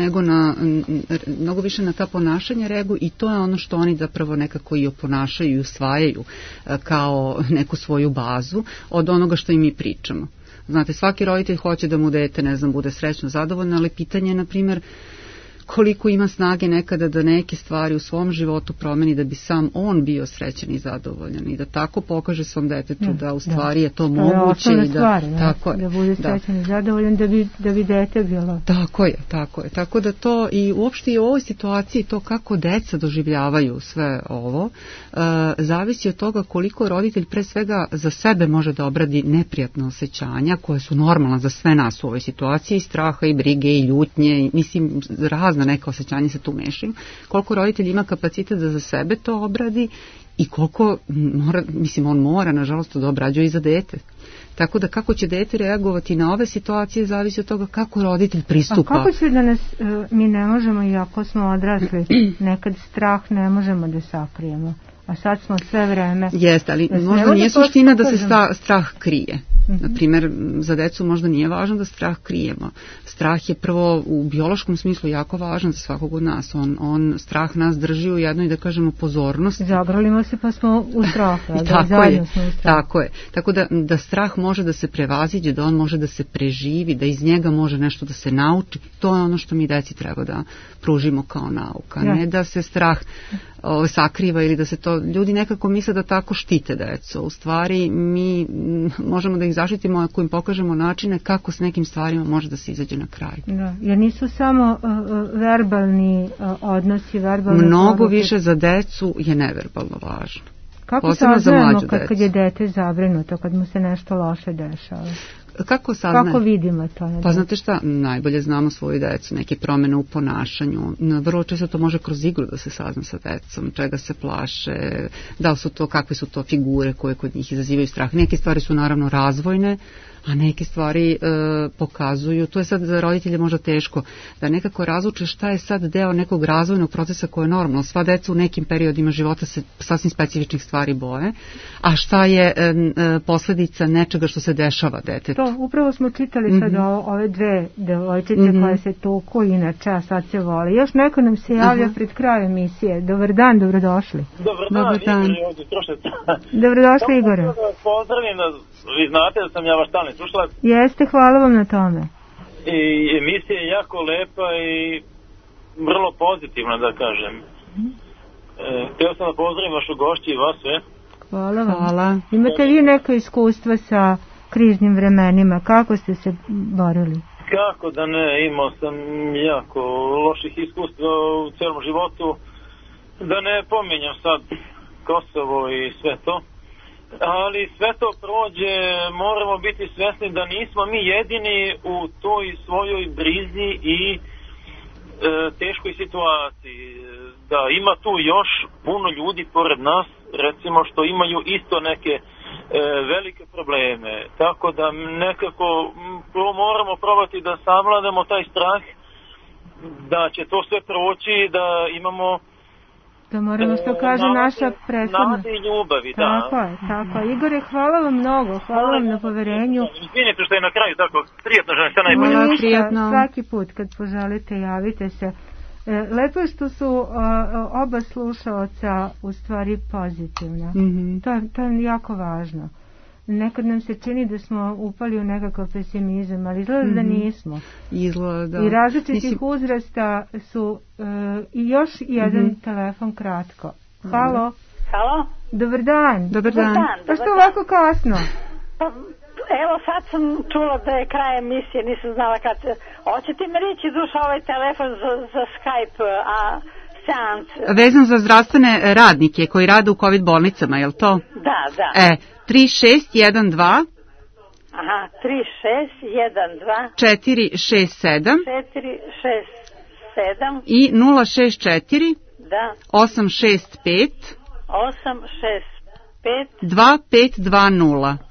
Speaker 7: na ta ponašanja reaguju i to je ono što oni zapravo nekako i oponašaju i usvajaju kao neku svoju bazu od onoga što i mi pričamo. Znate, svaki roditelj hoće da mu dete, ne znam, bude srećno, zadovoljno, ali pitanje je, na primjer, koliko ima snage nekada da neke stvari u svom životu promeni da bi sam on bio srećan i zadovoljan i da tako pokaže svom detetu da u stvari je to moguće i
Speaker 5: da bude srećan i zadovoljan da bi dete bilo.
Speaker 7: Tako je. Tako da to i uopšte i u ovoj situaciji to kako deca doživljavaju sve ovo zavisi od toga koliko roditelj pre svega za sebe može da obradi neprijatna osjećanja koje su normalna za sve nas u ovoj situaciji, i straha i brige i ljutnje i mislim razna neka osjećanja se tu mešaju, koliko roditelj ima kapacitet da za sebe to obradi i koliko on mora nažalost da obrađuje i za dete. Tako da kako će dete reagovati na ove situacije zavisi od toga kako roditelj pristupa.
Speaker 5: A kako će da nas, mi ne možemo, iako smo odrasli, nekad strah ne možemo da sakrijemo, a sad smo sve vreme.
Speaker 7: Jeste, ali možda nije suština da se strah krije. Na primjer, za decu možda nije važno da strah krijemo. Strah je prvo u biološkom smislu jako važan za svakog od nas. Strah nas drži u jednoj, da kažemo, pozornosti.
Speaker 5: Zagrlimo se pa smo u strahu.
Speaker 7: Tako je. Tako da strah može da se prevaziđe, da on može da se preživi, da iz njega može nešto da se nauči. To je ono što mi deci treba da pružimo kao nauka. Ne da se strah sakriva ili da se to, ljudi nekako misle da tako štite decu. U stvari mi možemo da ih zaštitimo ako im pokažemo načine kako s nekim stvarima može da se izađe na kraj.
Speaker 5: Da, jer nisu samo verbalni odnosi, verbalne
Speaker 7: mnogo
Speaker 5: poruke.
Speaker 7: Više za decu je neverbalno važno.
Speaker 5: Kako saznajemo kad je dete zabrinuto, kad mu se nešto loše dešava? Kako vidimo to?
Speaker 7: Pa znate šta, najbolje znamo svoju decu, neke promjene u ponašanju. Vrlo često to može kroz igru da se sazna sa decom, čega se plaše, da li su to, kakve su to figure koje kod njih izazivaju strah. Neke stvari su naravno razvojne, a neke stvari pokazuju, to je sad za roditelje možda teško, da nekako razluče šta je sad deo nekog razvojnog procesa koje je normalno. Sva deca u nekim periodima života se sasvim specifičnih stvari boje, a šta je posledica nečega što se dešava detetu.
Speaker 5: To, upravo smo čitali sad ove dve devojčice koje se tuku inače, a sad se vole. Još neko nam se javlja pred krajem emisije. Dobar dan, dobrodošli.
Speaker 14: Dobar dan.
Speaker 5: Dobrodošli, Igore.
Speaker 14: Pozdravim, vi znate da sam ja vaš stalni slušalac.
Speaker 5: Jeste, hvala vam na tome.
Speaker 14: I emisija je jako lepa i vrlo pozitivna, da kažem. Htio sam da pozdravim vašu gošću i vas sve.
Speaker 5: Hvala vam. Hvala. Imate vi neka iskustva sa kriznim vremenima? Kako ste se borili?
Speaker 14: Kako da ne, imao sam jako loših iskustva u celom životu. Da ne pominjam sad Kosovo i sve to. Ali sve to prođe, moramo biti svesni da nismo mi jedini u toj svojoj brizi i teškoj situaciji. Da ima tu još puno ljudi pored nas, recimo, što imaju isto neke velike probleme. Tako da nekako moramo probati da savladamo taj strah, da će to sve proći, da imamo
Speaker 5: da moramo, što kaže naša prethodna.
Speaker 14: Nade i ljubavi, da.
Speaker 5: Tako je. Igore, hvala vam mnogo, hvala vam na poverenju.
Speaker 14: Izvinite što je na kraju tako prijetno, želim sve najbolje.
Speaker 5: Hvala, prijetno. Svaki put kad poželite, javite se. Lepo je što su oba slušaoca u stvari pozitivna. To je jako važno. Nekad nam se čini da smo upali u nekakav pesimizam, ali izgleda da nismo. I različitih uzrasta su i još jedan telefon kratko. Halo?
Speaker 15: Halo?
Speaker 5: Dobar dan.
Speaker 15: Dobar dan.
Speaker 5: Pa što ovako kasno?
Speaker 15: Pa, evo sad sam čula da je kraj emisije, nisam znala kad se... Hoćete mi reći, duša, ovaj telefon za Skype, seans?
Speaker 7: Vezan za zdravstvene radnike koji rade u COVID bolnicama, je li to?
Speaker 15: Da.
Speaker 7: 3612
Speaker 15: Aha, 3612
Speaker 7: 467
Speaker 15: 467
Speaker 7: i 064
Speaker 15: da
Speaker 7: 865
Speaker 15: 2520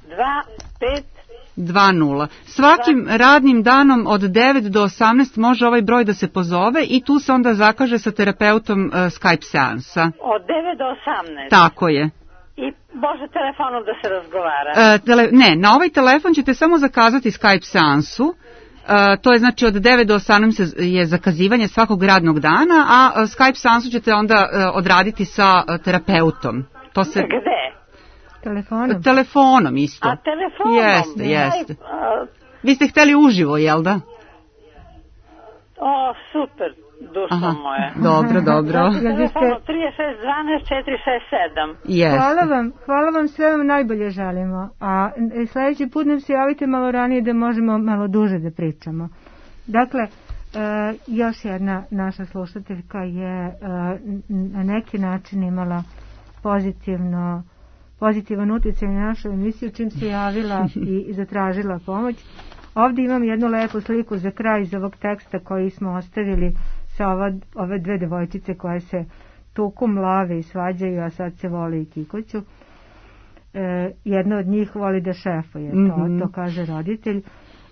Speaker 7: 2520. Svakim radnim danom od 9 do 18 može ovaj broj da se pozove i tu se onda zakaže sa terapeutom Skype seansa.
Speaker 15: Od 9 do 18?
Speaker 7: Tako je.
Speaker 15: I može telefonom da se razgovara?
Speaker 7: Ne, na ovaj telefon ćete samo zakazati Skype seansu. To je znači od 9 do 18 je zakazivanje svakog radnog dana, a Skype seansu ćete onda odraditi sa terapeutom. To se...
Speaker 15: Gde?
Speaker 5: Telefonom
Speaker 7: isto.
Speaker 15: A telefonom?
Speaker 7: Jeste. Vi ste hteli uživo, jel da?
Speaker 15: O, super, dušo moje.
Speaker 7: Dobro.
Speaker 15: Telefonom 3612 467.
Speaker 5: Hvala vam, sve vam najbolje želimo. A sljedeći put nam se javite malo ranije da možemo malo duže da pričamo. Dakle, još jedna naša slušateljka je na neki način imala pozitivan utjecaj na našu emisiju, čim se javila i zatražila pomoć. Ovdje imam jednu lepu sliku za kraj iz ovog teksta koji smo ostavili sa ove dve devojčice koje se tuku, mlave i svađaju, a sad se vole i kikuću. Jedna od njih voli da šefuje, to kaže roditelj.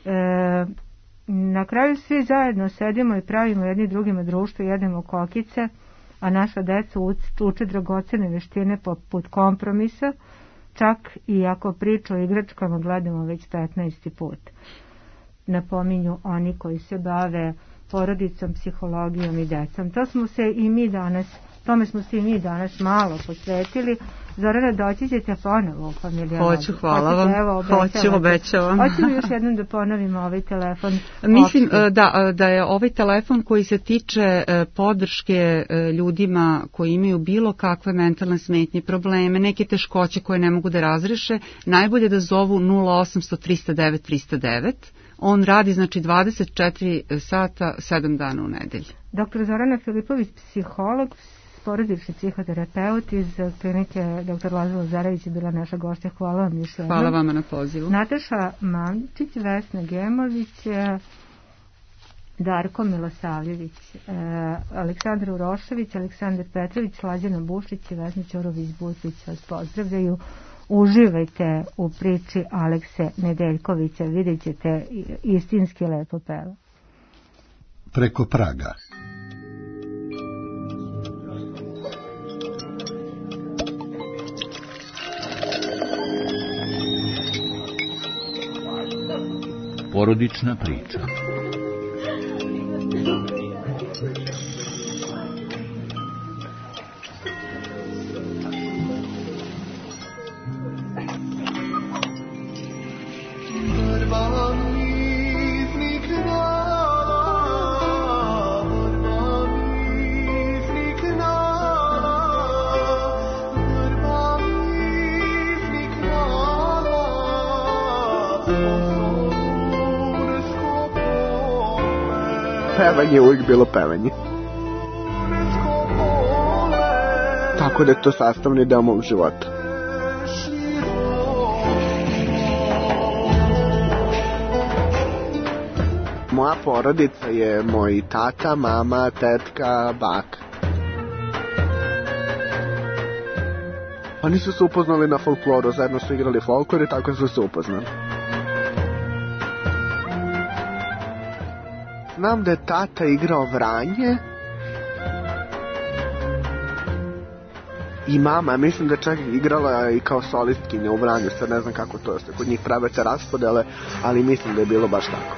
Speaker 5: Na kraju svi zajedno sedimo i pravimo jedni drugima društvo, jedemo kokice, a naša deca uče dragocene veštine poput kompromisa, čak i ako priču o igračkama gledamo već 15. put. Napominju oni koji se bave porodicom, psihologijom i decom. Tome smo se i mi danas malo posvetili. Zorana, doći ćete ponovo u familijarnu.
Speaker 7: Hoću, hvala vam. Obećavam.
Speaker 5: Hoćemo još jednom da ponovimo ovaj telefon.
Speaker 7: Mislim da je ovaj telefon koji se tiče podrške ljudima koji imaju bilo kakve mentalne smetnje, probleme, neke teškoće koje ne mogu da razreše, najbolje da zovu 0800 309 309. On radi znači 24 sata, 7 dana u nedelji.
Speaker 5: Dr. Zorana Filipović, psiholog, porodični psihoterapeut iz klinike dr. Lazar Lazarević je bila naša gošća. Hvala vam još jednom.
Speaker 7: Hvala vama na pozivu.
Speaker 5: Nataša Mančić, Vesna Gemović, Darko Milosavljević, Aleksandar Urošević, Aleksandar Petrović, Slađana Bušić i Vesna Ćorović-Butvić vas pozdravljaju uživajte u priči Alekse Nedeljkovića, vidjet ćete, istinski lepo peva.
Speaker 12: Preko praga.
Speaker 3: Porodična priča.
Speaker 4: Pevanje je uvijek bilo pevanje. Tako da je to sastavni deo mog života. Moja porodica je moj tata, mama, tetka, baka. Oni su se upoznali na folkloru, zajedno su igrali folklor i tako su se upoznali. Znam da je tata igrao vranje i mama, mislim da čak igrala i kao solistkinja u Vranju, sad ne znam kako to se kod njih prave te raspodele, ali mislim da je bilo baš tako.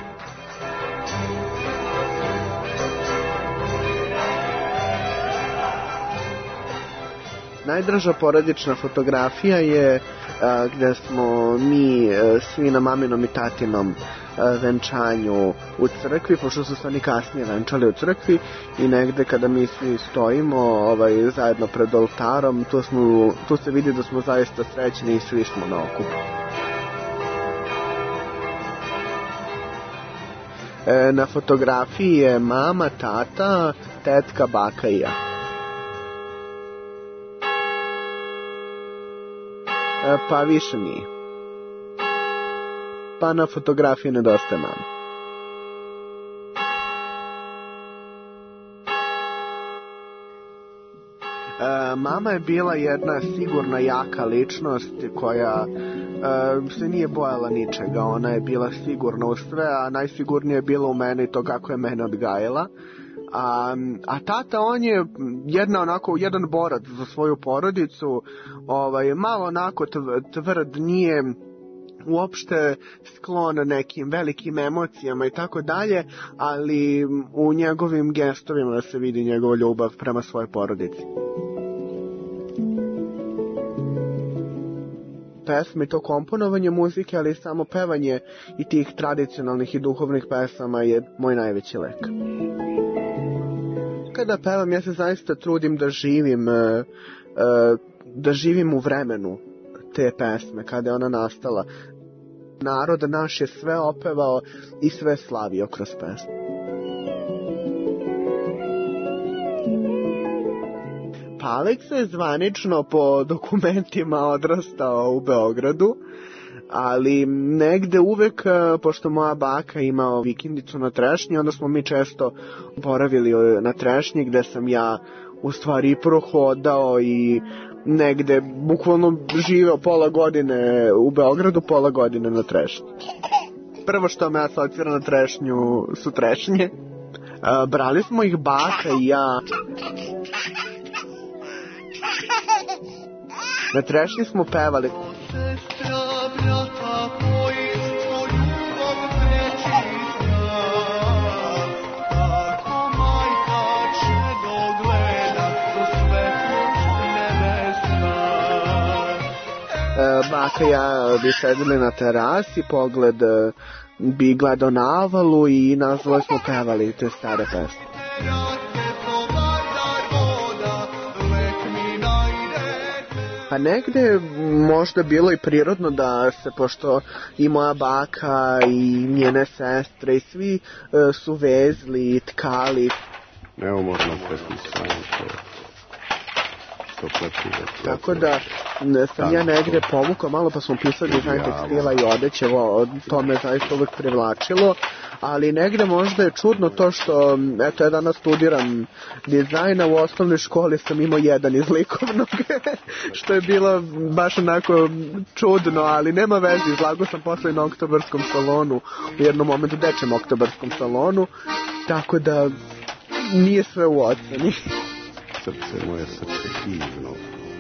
Speaker 4: Najdraža porodična fotografija je gde smo mi svi na maminom i tatinom venčanju u crkvi, pošto su se oni kasnije venčali u crkvi i negde kada mi svi stojimo zajedno pred oltarom, tu se vidi da smo zaista srećni i svi smo na okupu. Na fotografiji je mama, tata, tetka, baka i ja. Pa više nije. Pa na fotografiji nedostaje mama. Mama je bila jedna sigurna, jaka ličnost koja se nije bojala ničega. Ona je bila sigurna u sve, a najsigurnije je bila u mene i to kako je mene odgajala. A tata, on je jedan borac za svoju porodicu, malo onako tvrd, nije uopšte sklon nekim velikim emocijama i tako dalje, ali u njegovim gestovima se vidi njegova ljubav prema svojoj porodici. Pesme i to komponovanje muzike, ali samo pevanje i tih tradicionalnih i duhovnih pesama je moj najveći lek. Kada pevam, ja se zaista trudim da živim u vremenu te pesme, kada je ona nastala. Narod naš je sve opevao i sve slavio kroz pesme. Pa Aleksa je zvanično po dokumentima odrastao u Beogradu, ali negde uvek, pošto moja baka ima vikendicu na Trešnji, onda smo mi često boravili na Trešnji, gde sam ja u stvari prohodao i negde bukvalno živeo pola godine u Beogradu, pola godine na Trešnji. Prvo što me asocira na Trešnju su trešnje. Brali smo ih baka i ja. Na Trešnji smo pevali. Baka i ja bi sedeli na terasi, pogled bi gledao na avalu i nazvali smo pevali te stare pesme. Pa negde možda bilo i prirodno da se, pošto i moja baka i njene sestre i svi su vezli i tkali.
Speaker 16: Evo možemo pesmisati to.
Speaker 4: Tako da sam ja negde povukao malo, pa smo pisali dizajn tekstila i odeće, to me zaista uvek privlačilo, ali negde možda je čudno to što, eto, ja danas studiram dizajna, u osnovnoj školi sam imao jedan iz likovnog, što je bilo baš onako čudno, ali nema veze, izlagao sam posle na oktobarskom salonu, u jednom momentu dečjem oktobarskom salonu, tako da nije sve u oceni.
Speaker 16: Srce moje, srce hivno.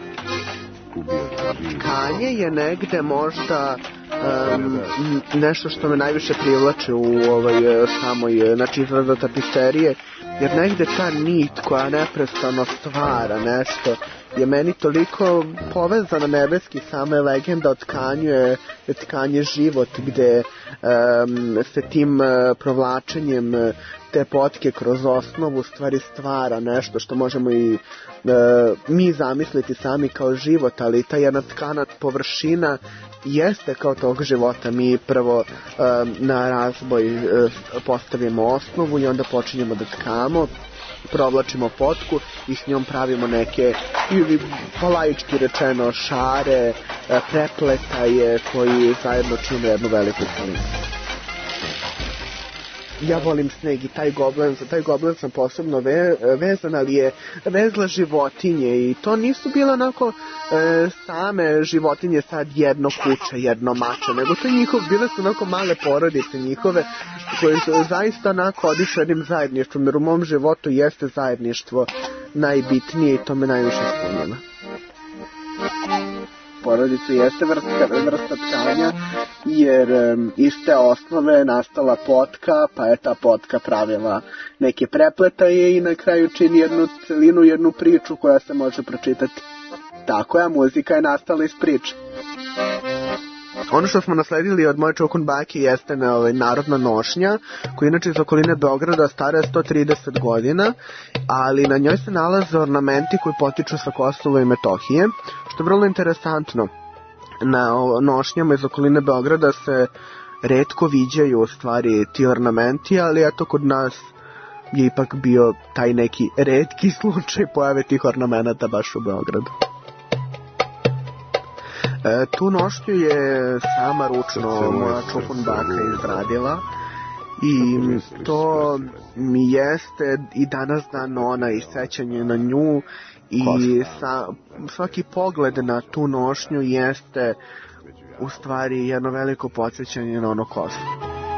Speaker 4: Tkanje je negde možda nešto što me najviše privlače u samoj, znači izrada tapiserije, jer negde ta nit koja neprestano stvara nešto je meni toliko povezana nebeski. Sama je legenda o tkanju je tkanje život, gde se tim provlačenjem te potke kroz osnovu stvari stvara nešto što možemo i mi zamisliti sami kao život, ali ta jedna tkana površina jeste kao tog života. Mi prvo na razboj postavimo osnovu i onda počinjemo da tkamo, provlačimo potku i s njom pravimo neke, ili polaički rečeno, šare, prepletaje koji zajedno čine jednu veliku celinu. Ja volim sneg i taj goblen sam posebno vezan, ali je vezla životinje i to nisu bile onako same životinje, sad jedno kuće, jedno mače, nego to bile su onako male porodice njihove koje su zaista onako odišu jednim zajedništvom, jer u mom životu jeste zajedništvo najbitnije i to me najviše ispunjava. Porodicu jeste vrsta tkanja, jer iz te osnove nastala potka, pa je ta potka pravila neke prepletaje i na kraju čini jednu celinu, jednu priču koja se može pročitati. Tako je, muzika je nastala iz priče. Ono što smo nasledili od moje čokun bake jeste narodna nošnja, koja inače iz okoline Beograda stara je 130 godina, ali na njoj se nalaze ornamenti koji potiču sa Kosova i Metohije, što je vrlo interesantno. Na nošnjama iz okoline Beograda se retko viđaju u stvari ti ornamenti, ali eto kod nas je ipak bio taj neki retki slučaj pojave tih ornamenata baš u Beogradu. Tu nošnju je sama ručno moja čokun baka izradila i to mi jeste i danas dan ona i sećanje na nju i svaki pogled na tu nošnju jeste u stvari jedno veliko podsjećanje na ono Kosovo.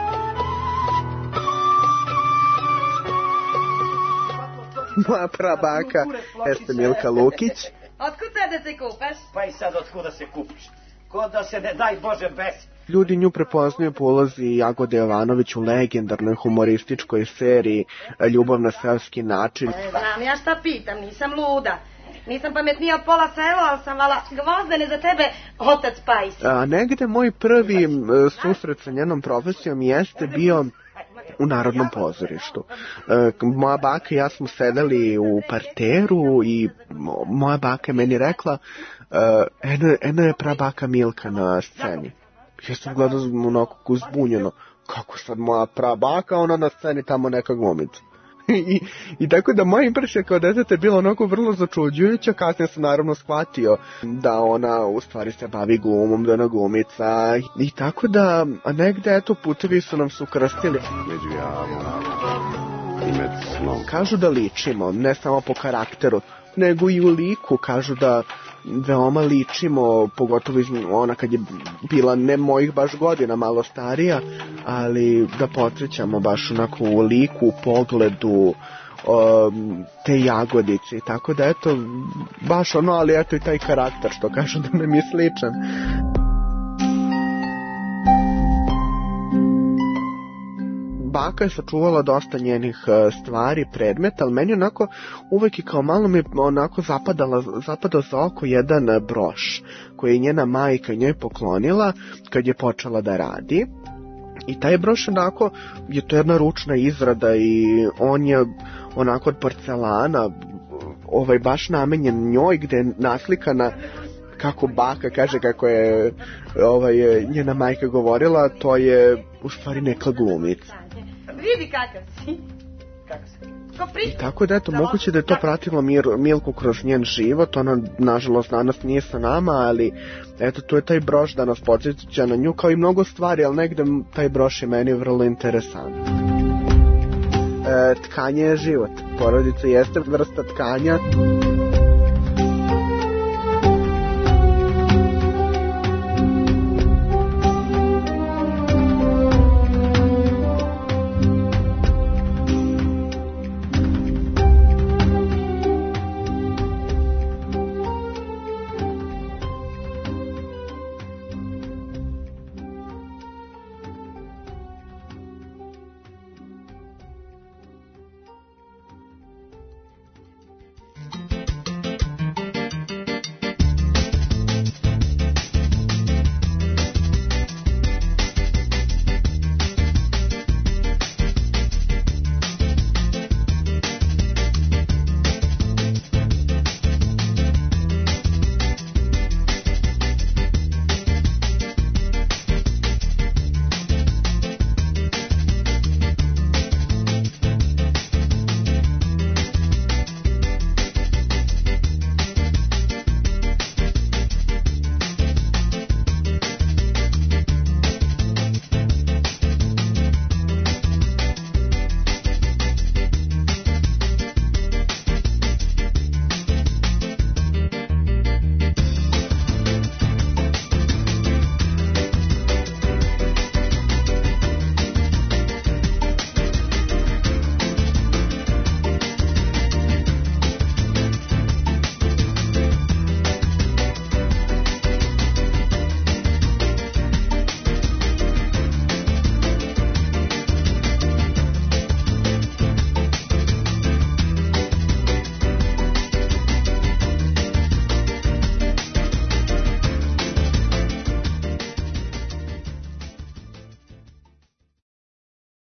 Speaker 4: Moja prabaka jeste Milka Lukić.
Speaker 17: Otkud te da se kupaš? Pa i sad otkud da se kupaš? Ko da se ne daj Bože besi.
Speaker 4: Ljudi nju prepoznaju po ulozi Jagode Jovanović u legendarnoj humorističkoj seriji Ljubav na seoski način.
Speaker 17: Znam ja šta pitam, nisam luda. Nisam pametnija od pola sela, ali sam vala Gvozdene za tebe, otac Pajs.
Speaker 4: Negde moj prvi susret sa njenom profesijom jeste bio u Narodnom pozorištu. Moja baka i ja smo sedeli u parteru i moja baka je meni rekla eno je prabaka Milka na sceni. Ja sam gledao onako zbunjeno. Kako sad moja prabaka, ona na sceni tamo neka glumica. I tako da moja impresija kao detete je bila onako vrlo začuđujuća, kasnije sam naravno shvatio da ona u stvari se bavi glumom, da ona glumica i tako da negde eto putevi su nam se ukrstili.
Speaker 16: Među javnom i med snom.
Speaker 4: Kažu da ličimo, ne samo po karakteru, nego i u liku, kažu da veoma ličimo, pogotovo ona kad je bila ne mojih baš godina, malo starija, ali da podsjećamo baš onako u liku, u pogledu te jagodice i tako da eto, baš ono, ali eto i taj karakter što kažu da nam je sličan. Baka je sačuvala dosta njenih stvari, predmeta, ali meni onako uvek i kao malo mi onako zapadao za oko jedan broš koji je njena majka njoj poklonila kad je počela da radi. I taj broš onako je to jedna ručna izrada i on je onako od porcelana, baš namenjen njoj, gde je naslikana kako baka kaže, kako je njena majka govorila, to je u stvari neka glumica.
Speaker 17: Vidi kakav si. kako se. Ko priča.
Speaker 4: Tako da, eto, moguće da je to pratilo Milku kroz njen život, ona, nažalost, danas nije sa nama, ali, eto, tu je taj broš da nas podsjeća na nju, kao i mnogo stvari, ali negde taj broš je meni vrlo interesantan. Tkanje je život. Porodica jeste vrsta tkanja.